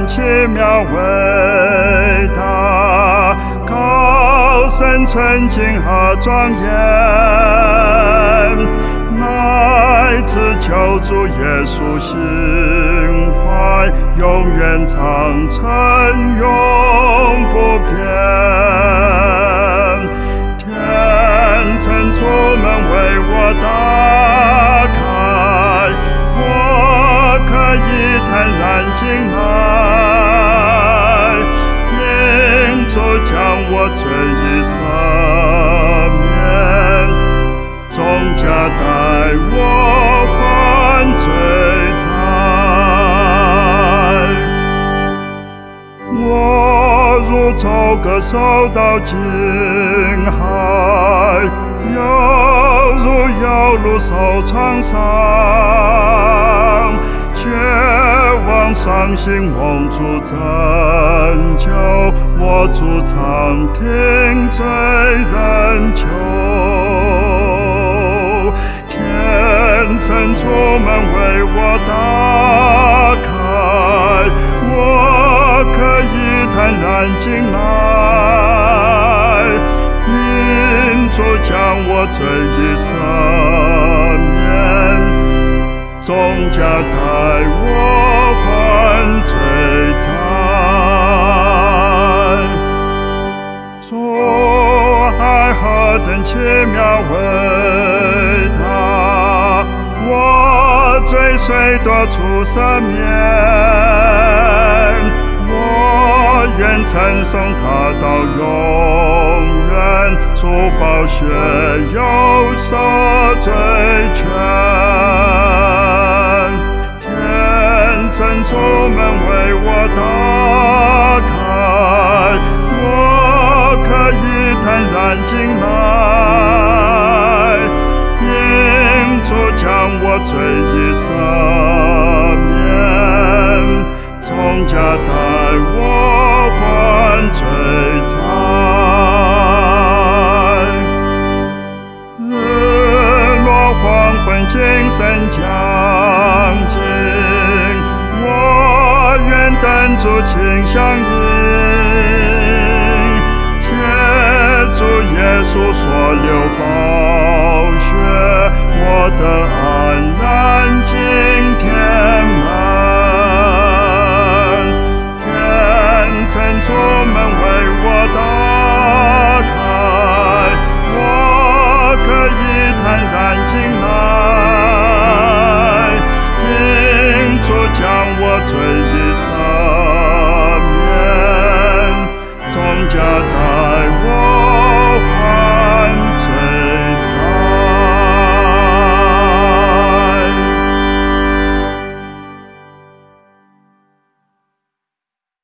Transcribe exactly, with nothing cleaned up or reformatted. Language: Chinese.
等奇妙伟大，高深沉静和庄严，乃至救主耶稣心怀，永远长存，永不变。天曾出门为我打开，我可以坦然进来，因主将我罪已赦免，重价代我还罪债。我如舟歌受到惊骇，又如摇橹受创伤，绝望伤心蒙主拯救，我主常听罪人求。天曾出门为我打开，我可以坦然进来，因主将我罪已赦免，重价代我还罪债。主爱何等奇妙伟大，我罪虽多处赦免，我愿称颂他到永远，主宝血有赦罪权。天曾出门为我打开，我可以坦然进来，因主将我罪已赦免，重价代我还罪债。日落黄昏精神将尽，我愿等主亲相迎，借主耶稣所流宝血，我的爱